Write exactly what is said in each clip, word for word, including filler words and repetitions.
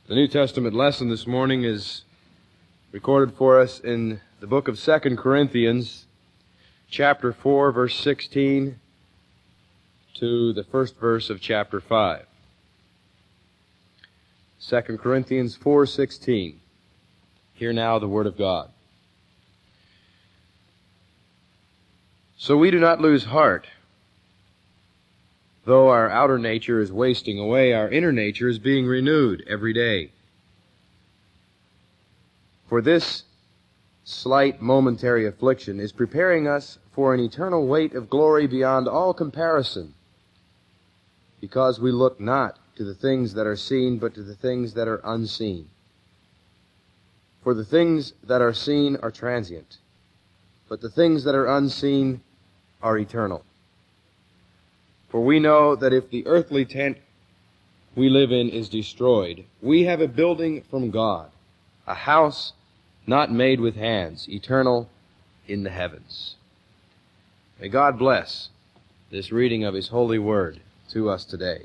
The New Testament lesson this morning is recorded for us in the book of Second Corinthians, chapter four, verse sixteen, to the first verse of chapter five. Second Corinthians four sixteen. Hear now the word of God. So we do not lose heart. Though our outer nature is wasting away, our inner nature is being renewed every day. For this slight momentary affliction is preparing us for an eternal weight of glory beyond all comparison, because we look not to the things that are seen, but to the things that are unseen. For the things that are seen are transient, but the things that are unseen are eternal. For we know that if the earthly tent we live in is destroyed, we have a building from God, a house not made with hands, eternal in the heavens. May God bless this reading of His holy word to us today.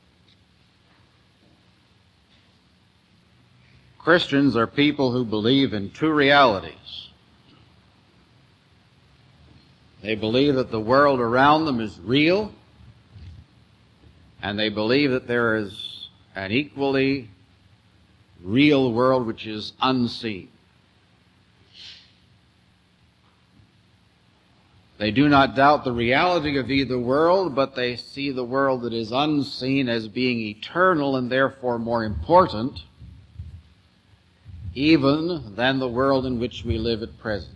Christians are people who believe in two realities. They believe that the world around them is real, and they believe that there is an equally real world which is unseen. They do not doubt the reality of either world, but they see the world that is unseen as being eternal and therefore more important even than the world in which we live at present.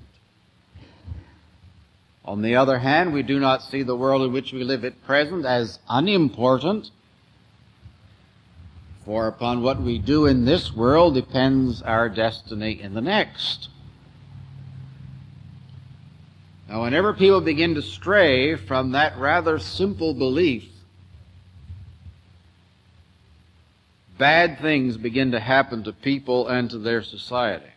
On the other hand, we do not see the world in which we live at present as unimportant, for upon what we do in this world depends our destiny in the next. Now, whenever people begin to stray from that rather simple belief, bad things begin to happen to people and to their society.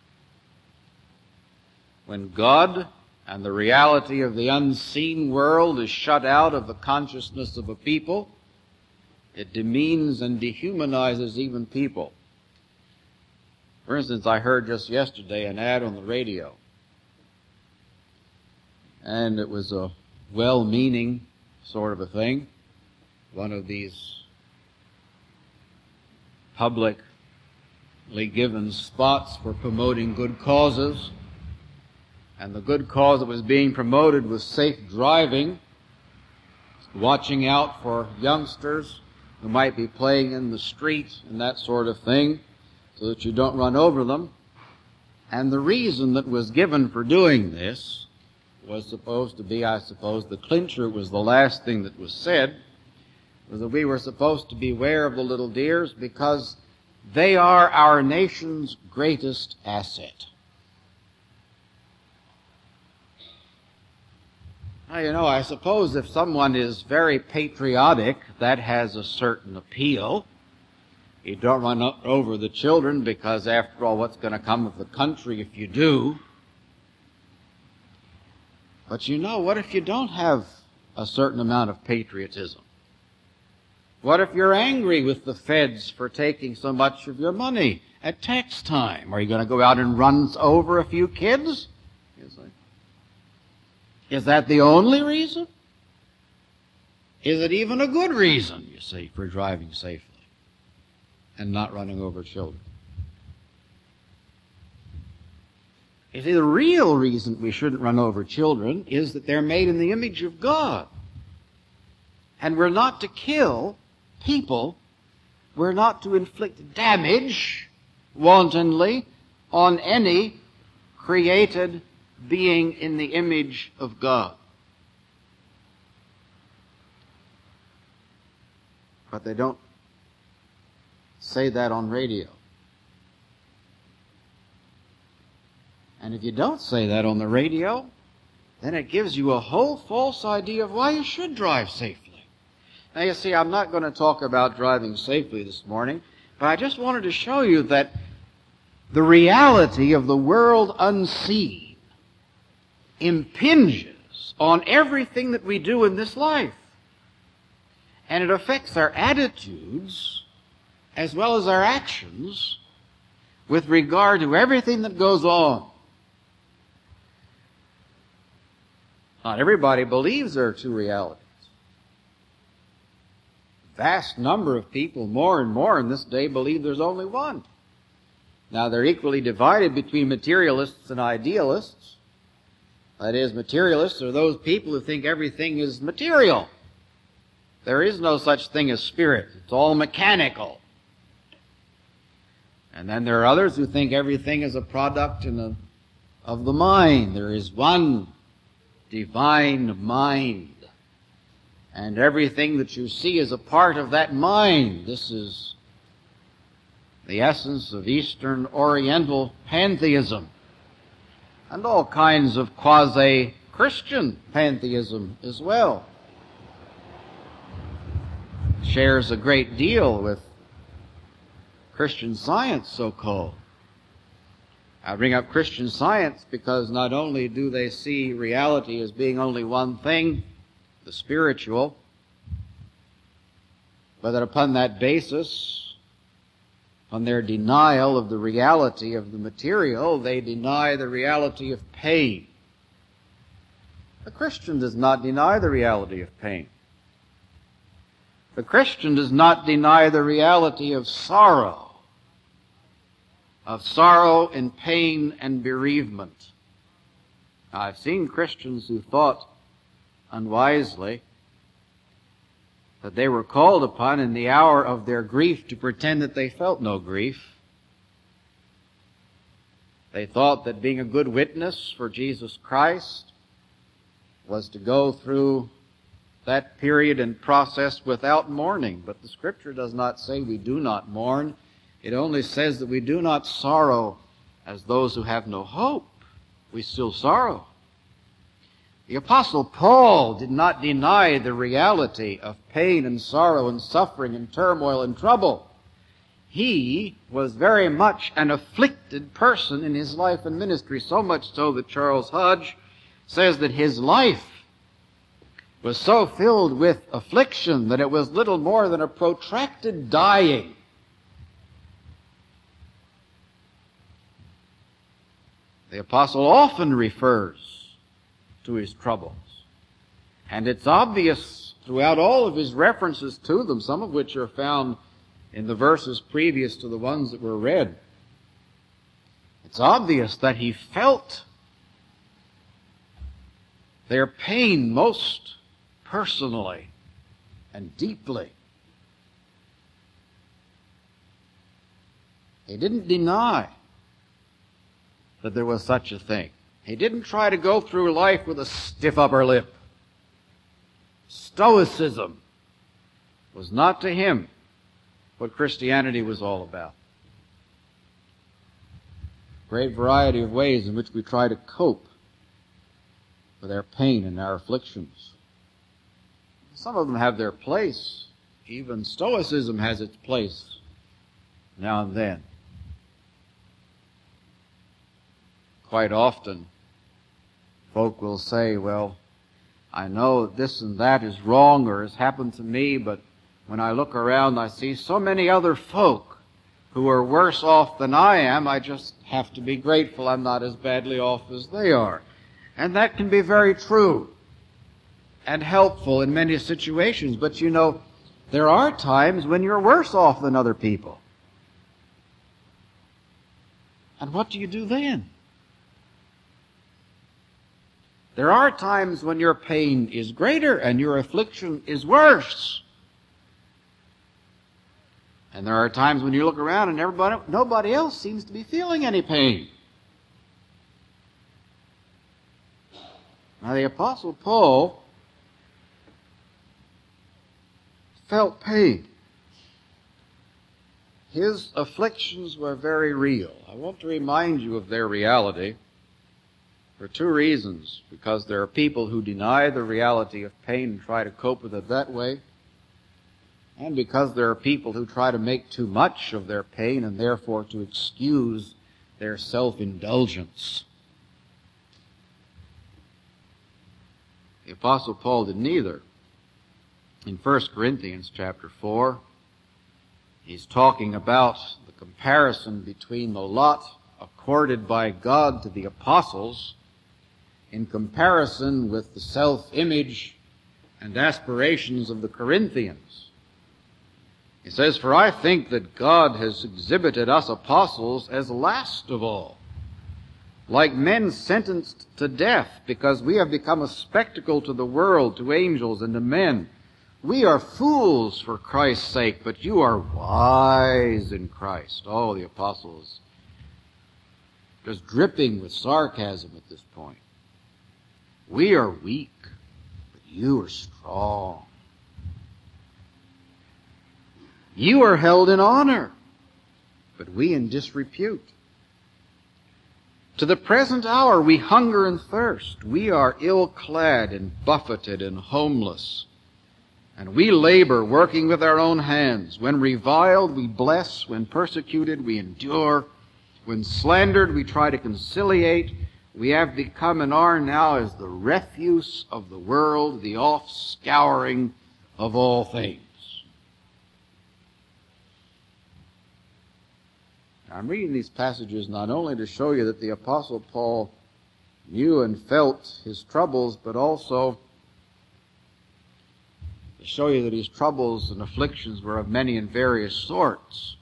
When God and the reality of the unseen world is shut out of the consciousness of a people, it demeans and dehumanizes even people. For instance, I heard just yesterday an ad on the radio, and it was a well-meaning sort of a thing. One of these publicly given spots for promoting good causes, and the good cause that was being promoted was safe driving, watching out for youngsters who might be playing in the street and that sort of thing, so that you don't run over them. And the reason that was given for doing this was supposed to be, I suppose, the clincher was the last thing that was said, was that we were supposed to beware of the little dears because they are our nation's greatest asset. Now, you know, I suppose if someone is very patriotic, that has a certain appeal. You don't run over the children because, after all, what's going to come of the country if you do? But you know, what if you don't have a certain amount of patriotism? What if you're angry with the feds for taking so much of your money at tax time? Are you going to go out and run over a few kids? Is that the only reason? Is it even a good reason, you see, for driving safely and not running over children? You see, the real reason we shouldn't run over children is that they're made in the image of God. And we're not to kill people. We're not to inflict damage wantonly on any created being in the image of God. But they don't say that on radio. And if you don't say that on the radio, then it gives you a whole false idea of why you should drive safely. Now, you see, I'm not going to talk about driving safely this morning, but I just wanted to show you that the reality of the world unseen impinges on everything that we do in this life. And it affects our attitudes as well as our actions with regard to everything that goes on. Not everybody believes there are two realities. A vast number of people, more and more in this day, believe there's only one. Now, they're equally divided between materialists and idealists. That is, materialists are those people who think everything is material. There is no such thing as spirit. It's all mechanical. And then there are others who think everything is a product in a, of the mind. There is one divine mind. And everything that you see is a part of that mind. This is the essence of Eastern Oriental pantheism. And all kinds of quasi-Christian pantheism as well. Shares a great deal with Christian Science, so-called. I bring up Christian Science because not only do they see reality as being only one thing, the spiritual, but that upon that basis, on their denial of the reality of the material, they deny the reality of pain. The Christian does not deny the reality of pain. The Christian does not deny the reality of sorrow, of sorrow and pain and bereavement. Now, I've seen Christians who thought unwisely that they were called upon in the hour of their grief to pretend that they felt no grief. They thought that being a good witness for Jesus Christ was to go through that period and process without mourning. But the Scripture does not say we do not mourn. It only says that we do not sorrow as those who have no hope. We still sorrow. The Apostle Paul did not deny the reality of pain and sorrow and suffering and turmoil and trouble. He was very much an afflicted person in his life and ministry, so much so that Charles Hodge says that his life was so filled with affliction that it was little more than a protracted dying. The apostle often refers to his troubles. And it's obvious throughout all of his references to them, some of which are found in the verses previous to the ones that were read. It's obvious that he felt their pain most personally and deeply. He didn't deny that there was such a thing. He didn't try to go through life with a stiff upper lip. Stoicism was not to him what Christianity was all about. Great variety of ways in which we try to cope with our pain and our afflictions. Some of them have their place. Even Stoicism has its place now and then. Quite often, folk will say, well, I know this and that is wrong or has happened to me, but when I look around, I see so many other folk who are worse off than I am. I just have to be grateful I'm not as badly off as they are. And that can be very true and helpful in many situations. But you know, there are times when you're worse off than other people. And what do you do then? There are times when your pain is greater and your affliction is worse. And there are times when you look around and everybody, nobody else seems to be feeling any pain. Now the Apostle Paul felt pain. His afflictions were very real. I want to remind you of their reality for two reasons. Because there are people who deny the reality of pain and try to cope with it that way. And because there are people who try to make too much of their pain and therefore to excuse their self-indulgence. The Apostle Paul did neither. In First Corinthians chapter four, He's talking about the comparison between the lot accorded by God to the apostles in comparison with the self-image and aspirations of the Corinthians. He says, "For I think that God has exhibited us apostles as last of all, like men sentenced to death, because we have become a spectacle to the world, to angels, and to men. We are fools for Christ's sake, but you are wise in Christ." Oh, the apostles just dripping with sarcasm at this point. "We are weak, but you are strong. You are held in honor, but we in disrepute. To the present hour we hunger and thirst. We are ill-clad and buffeted and homeless. And we labor, working with our own hands. When reviled, we bless. When persecuted, we endure. When slandered, we try to conciliate. We have become and are now as the refuse of the world, the offscouring of all things." I'm reading these passages not only to show you that the Apostle Paul knew and felt his troubles, but also to show you that his troubles and afflictions were of many and various sorts.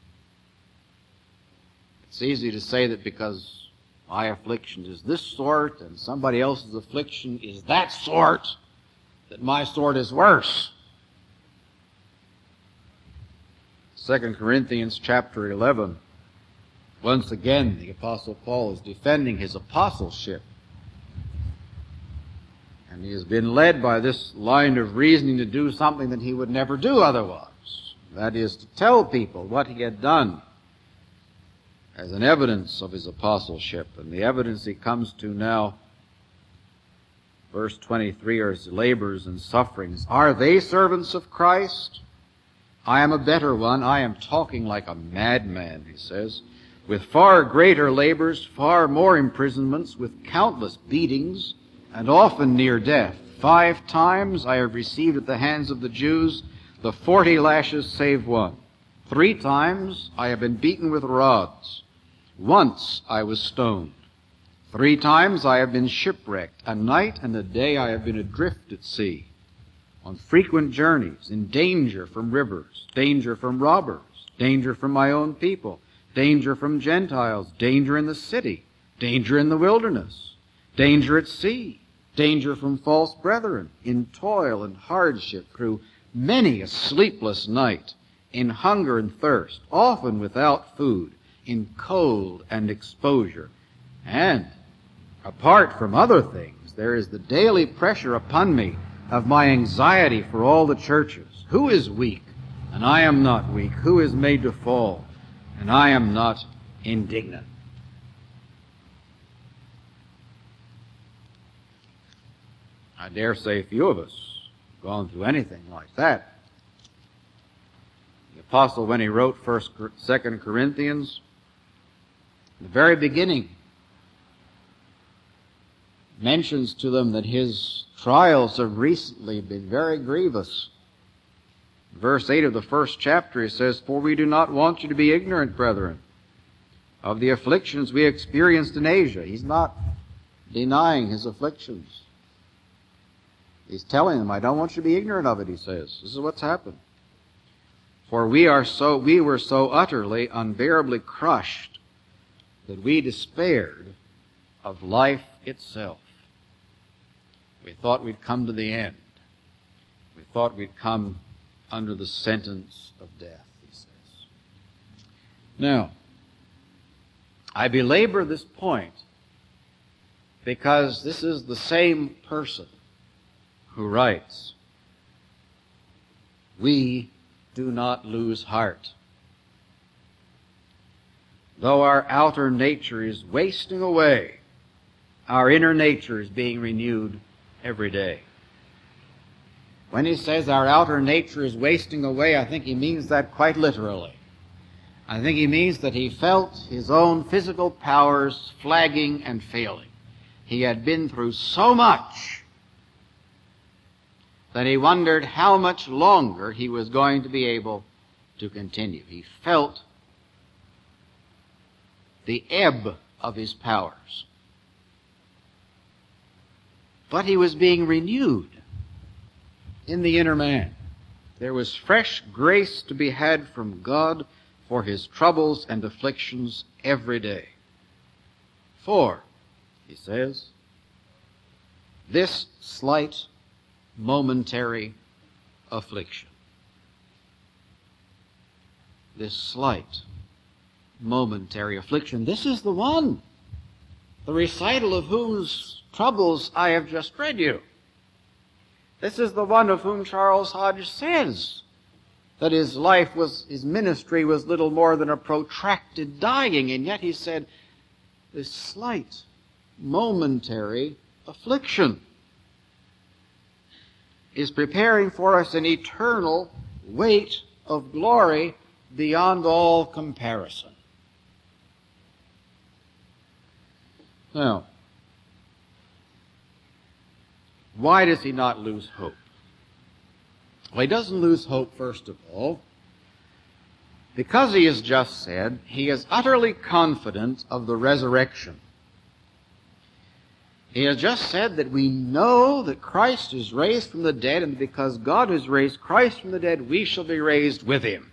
It's easy to say that because my affliction is this sort and somebody else's affliction is that sort, that my sort is worse. Second Corinthians chapter eleven. Once again, the Apostle Paul is defending his apostleship. And he has been led by this line of reasoning to do something that he would never do otherwise. That is, to tell people what he had done as an evidence of his apostleship. And the evidence he comes to now, verse twenty-three, are his labors and sufferings. "Are they servants of Christ? I am a better one. I am talking like a madman," he says. "With far greater labors, far more imprisonments, with countless beatings, and often near death. Five times I have received at the hands of the Jews the forty lashes save one. Three times I have been beaten with rods. Once I was stoned. Three times I have been shipwrecked. A night and a day I have been adrift at sea, on frequent journeys, in danger from rivers, danger from robbers, danger from my own people, danger from Gentiles, danger in the city, danger in the wilderness, danger at sea, danger from false brethren, in toil and hardship through many a sleepless night, in hunger and thirst, often without food, in cold and exposure. And, apart from other things, there is the daily pressure upon me of my anxiety for all the churches. Who is weak, and I am not weak? Who is made to fall, and I am not indignant?" I dare say few of us have gone through anything like that. The apostle, when he wrote First, Second Corinthians, in the very beginning, mentions to them that his trials have recently been very grievous. Verse eight of the first chapter, he says, "For we do not want you to be ignorant, brethren, of the afflictions we experienced in Asia." He's not denying his afflictions. He's telling them, I don't want you to be ignorant of it, he says. This is what's happened. "For we are so, we were so utterly, unbearably crushed that we despaired of life itself." We thought we'd come to the end. We thought we'd come under the sentence of death, he says. Now, I belabor this point because this is the same person who writes, "We do not lose heart. Though our outer nature is wasting away, our inner nature is being renewed every day." When he says our outer nature is wasting away, I think he means that quite literally. I think he means that he felt his own physical powers flagging and failing. He had been through so much that he wondered how much longer he was going to be able to continue. He felt the ebb of his powers. But he was being renewed in the inner man. There was fresh grace to be had from God for his troubles and afflictions every day. For, he says, this slight, momentary affliction. This slight, momentary affliction. This is the one, the recital of whose troubles I have just read you. This is the one of whom Charles Hodge says that his life was, his ministry was little more than a protracted dying, and yet he said, this slight, momentary affliction is preparing for us an eternal weight of glory beyond all comparison. Now, why does he not lose hope? Well, he doesn't lose hope, first of all, because he has just said he is utterly confident of the resurrection. He has just said that we know that Christ is raised from the dead, and because God has raised Christ from the dead, we shall be raised with him.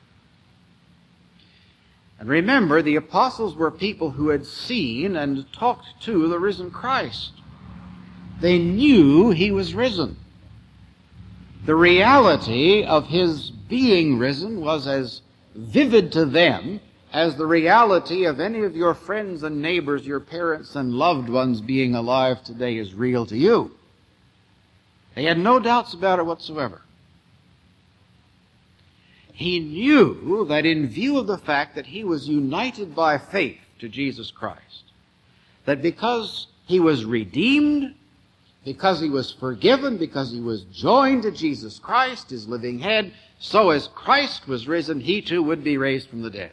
And remember, the apostles were people who had seen and talked to the risen Christ. They knew he was risen. The reality of his being risen was as vivid to them as the reality of any of your friends and neighbors, your parents and loved ones being alive today is real to you. They had no doubts about it whatsoever. He knew that in view of the fact that he was united by faith to Jesus Christ, that because he was redeemed, because he was forgiven, because he was joined to Jesus Christ, his living head, so as Christ was risen, he too would be raised from the dead.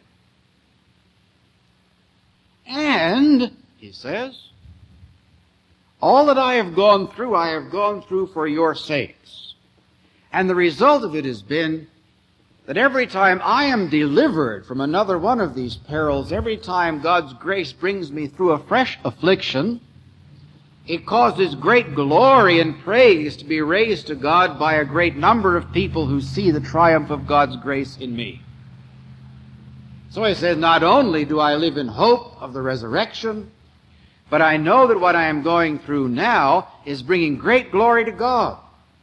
And, he says, all that I have gone through, I have gone through for your sakes. And the result of it has been that every time I am delivered from another one of these perils, every time God's grace brings me through a fresh affliction, it causes great glory and praise to be raised to God by a great number of people who see the triumph of God's grace in me. So he says, not only do I live in hope of the resurrection, but I know that what I am going through now is bringing great glory to God.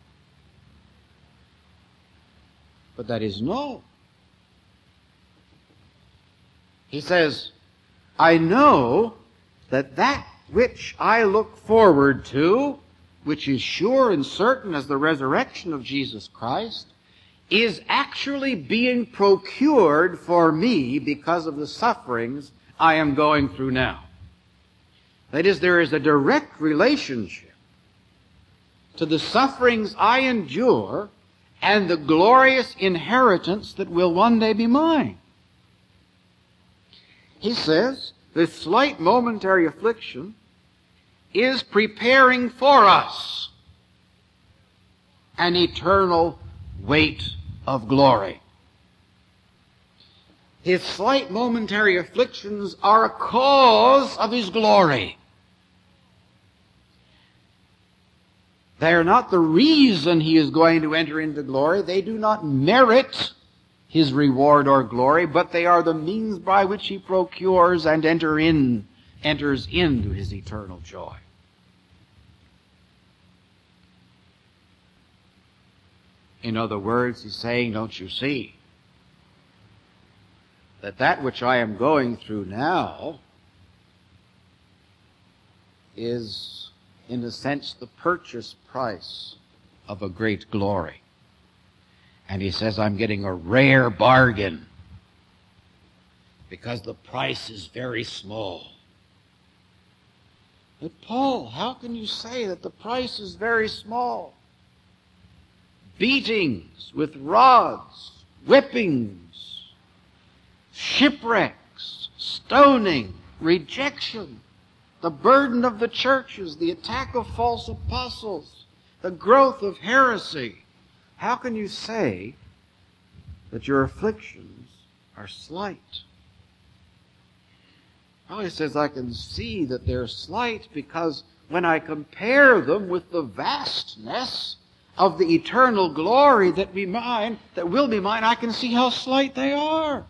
But that is no. He says, I know that that which I look forward to, which is sure and certain as the resurrection of Jesus Christ, is actually being procured for me because of the sufferings I am going through now. That is, there is a direct relationship to the sufferings I endure and the glorious inheritance that will one day be mine. He says, this slight momentary affliction is preparing for us an eternal weight of glory. His slight momentary afflictions are a cause of his glory. They are not the reason he is going to enter into glory. They do not merit his reward or glory, but they are the means by which he procures and enter in, enters into his eternal joy. In other words, he's saying, don't you see, that that which I am going through now is, in a sense, the purchase price of a great glory. And he says, I'm getting a rare bargain because the price is very small. But Paul, how can you say that the price is very small? Beatings with rods, whippings, shipwrecks, stoning, rejection, the burden of the churches, the attack of false apostles, the growth of heresy. How can you say that your afflictions are slight. Well, he says, I can see that they're slight because when I compare them with the vastness of the eternal glory that be mine, that will be mine, I can see how slight they are.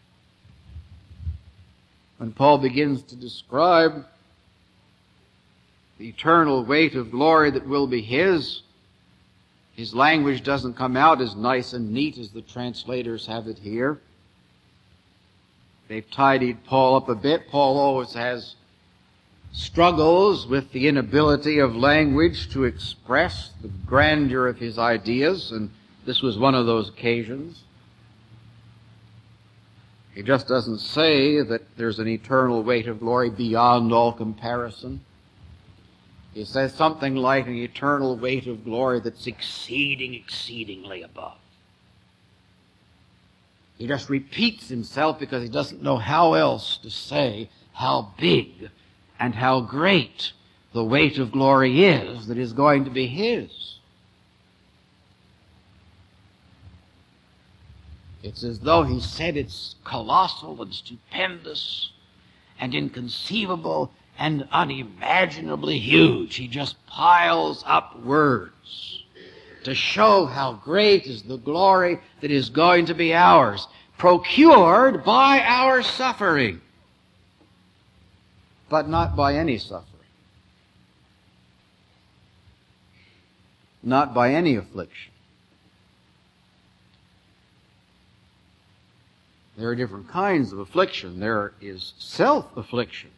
When Paul begins to describe the eternal weight of glory that will be his, his language doesn't come out as nice and neat as the translators have it here. They've tidied Paul up a bit. Paul always has struggles with the inability of language to express the grandeur of his ideas, and this was one of those occasions. He just doesn't say that there's an eternal weight of glory beyond all comparison. He says something like an eternal weight of glory that's exceeding, exceedingly above. He just repeats himself because he doesn't know how else to say how big and how great the weight of glory is that is going to be his. It's as though he said it's colossal and stupendous and inconceivable and unimaginably huge. He just piles up words to show how great is the glory that is going to be ours, procured by our suffering, but not by any suffering, not by any affliction. There are different kinds of affliction. There is self-affliction.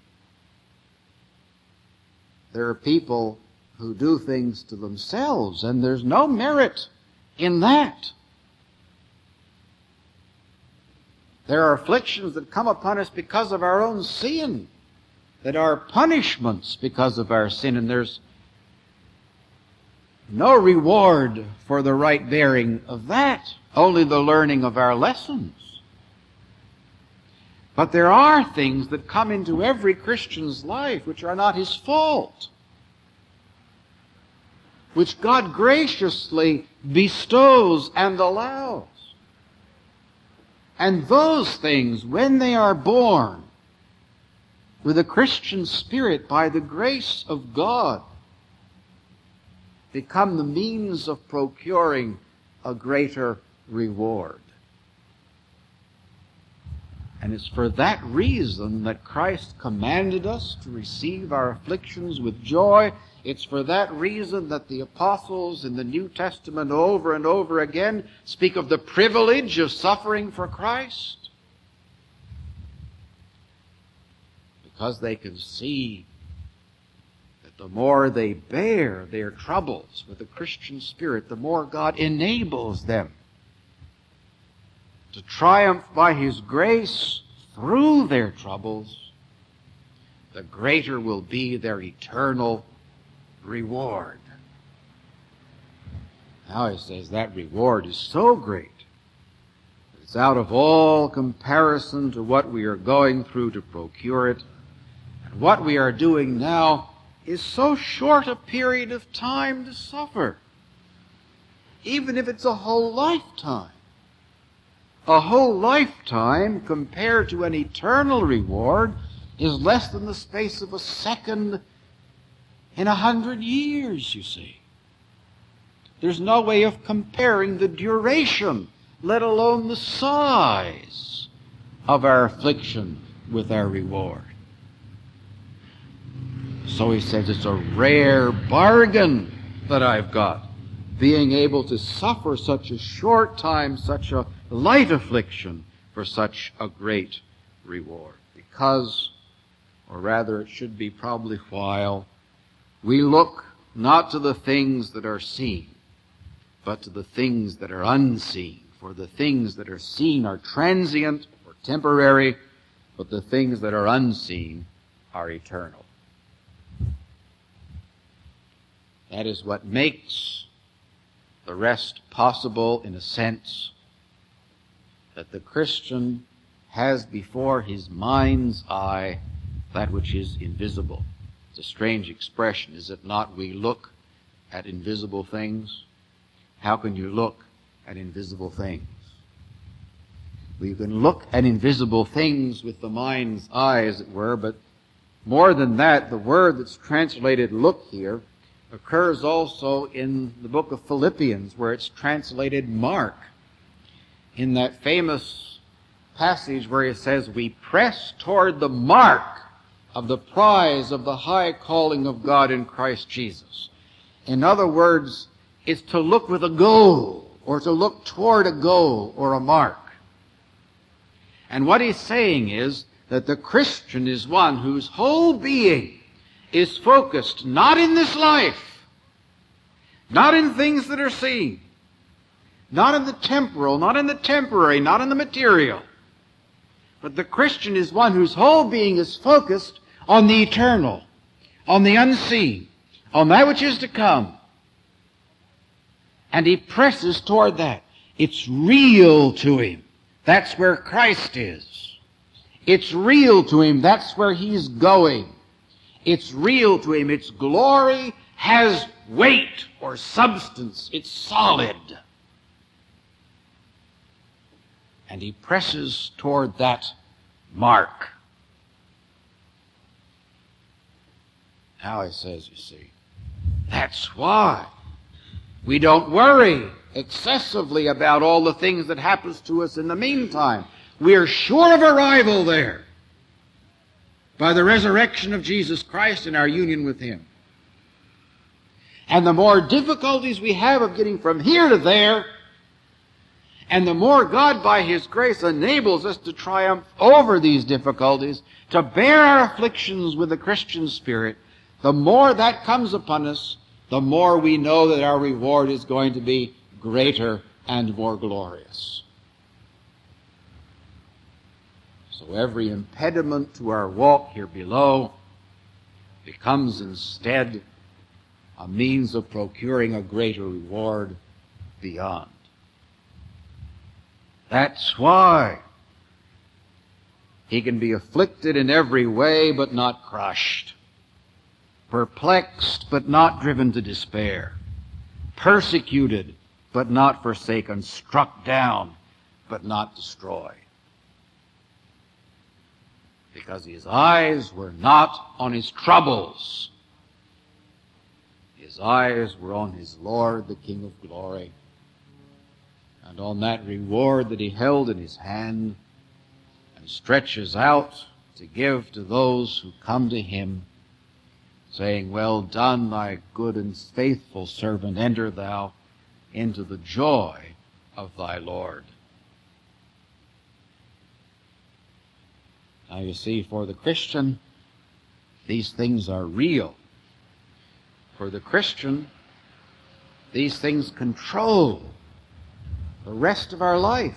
There are people who do things to themselves, and there's no merit in that. There are afflictions that come upon us because of our own sin, that are punishments because of our sin, and there's no reward for the right bearing of that, only the learning of our lessons. But there are things that come into every Christian's life which are not his fault, which God graciously bestows and allows. And those things, when they are borne with a Christian spirit by the grace of God, become the means of procuring a greater reward. And it's for that reason that Christ commanded us to receive our afflictions with joy. It's for that reason that the apostles in the New Testament over and over again speak of the privilege of suffering for Christ. Because they can see that the more they bear their troubles with a Christian spirit, the more God enables them to triumph by His grace through their troubles, the greater will be their eternal reward. Now he says that reward is so great, it's out of all comparison to what we are going through to procure it. And what we are doing now is so short a period of time to suffer, even if it's a whole lifetime. A whole lifetime compared to an eternal reward is less than the space of a second in a hundred years, you see. There's no way of comparing the duration, let alone the size of our affliction with our reward. So he says it's a rare bargain that I've got, being able to suffer such a short time, such a light affliction for such a great reward. Because, or rather it should be probably while, we look not to the things that are seen, but to the things that are unseen. For the things that are seen are transient or temporary, but the things that are unseen are eternal. That is what makes the rest possible, in a sense, that the Christian has before his mind's eye that which is invisible. It's a strange expression, is it not? We look at invisible things. How can you look at invisible things? We can look at invisible things with the mind's eye, as it were, but more than that, the word that's translated look here occurs also in the book of Philippians, where it's translated mark. In that famous passage where it says, we press toward the mark of the prize of the high calling of God in Christ Jesus. In other words, it's to look with a goal, or to look toward a goal or a mark. And what he's saying is that the Christian is one whose whole being is focused not in this life, not in things that are seen, not in the temporal, not in the temporary, not in the material. But the Christian is one whose whole being is focused on the eternal, on the unseen, on that which is to come. And he presses toward that. It's real to him. That's where Christ is. It's real to him. That's where he's going. It's real to him. Its glory has weight or substance. It's solid. And he presses toward that mark. Now he says, you see, that's why we don't worry excessively about all the things that happens to us in the meantime. We're sure of arrival there by the resurrection of Jesus Christ and our union with him. And the more difficulties we have of getting from here to there, and the more God by his grace enables us to triumph over these difficulties, to bear our afflictions with the Christian spirit, the more that comes upon us, the more we know that our reward is going to be greater and more glorious. So every impediment to our walk here below becomes instead a means of procuring a greater reward beyond. That's why he can be afflicted in every way but not crushed, perplexed but not driven to despair, persecuted but not forsaken, struck down but not destroyed. Because his eyes were not on his troubles. His eyes were on his Lord, the King of glory, and on that reward that he held in his hand and stretches out to give to those who come to him, saying, well done, thy good and faithful servant, enter thou into the joy of thy Lord. Now you see, for the Christian, these things are real. For the Christian, these things control the rest of our life.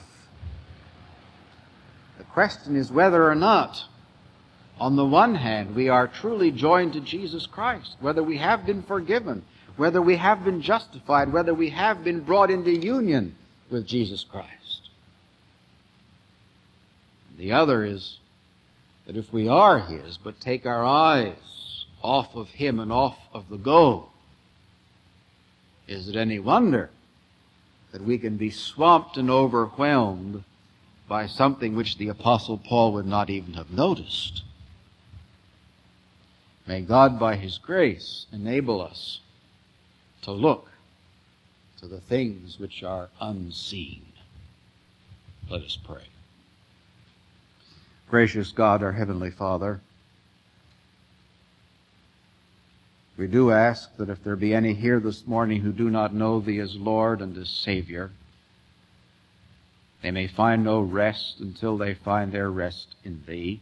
The question is whether or not, on the one hand, we are truly joined to Jesus Christ, whether we have been forgiven, whether we have been justified, whether we have been brought into union with Jesus Christ. The other is that if we are his, but take our eyes off of him and off of the goal, is it any wonder that we can be swamped and overwhelmed by something which the Apostle Paul would not even have noticed? May God, by his grace, enable us to look to the things which are unseen. Let us pray. Gracious God, our Heavenly Father, we do ask that if there be any here this morning who do not know Thee as Lord and as Savior, they may find no rest until they find their rest in Thee.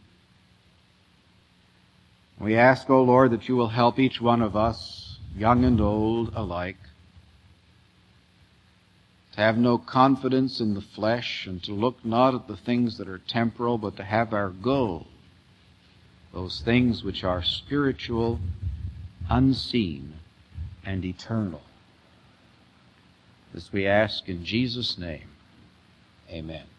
We ask, O Lord, that You will help each one of us, young and old alike, to have no confidence in the flesh and to look not at the things that are temporal, but to have our goal, those things which are spiritual, unseen, and eternal. This we ask in Jesus' name. Amen.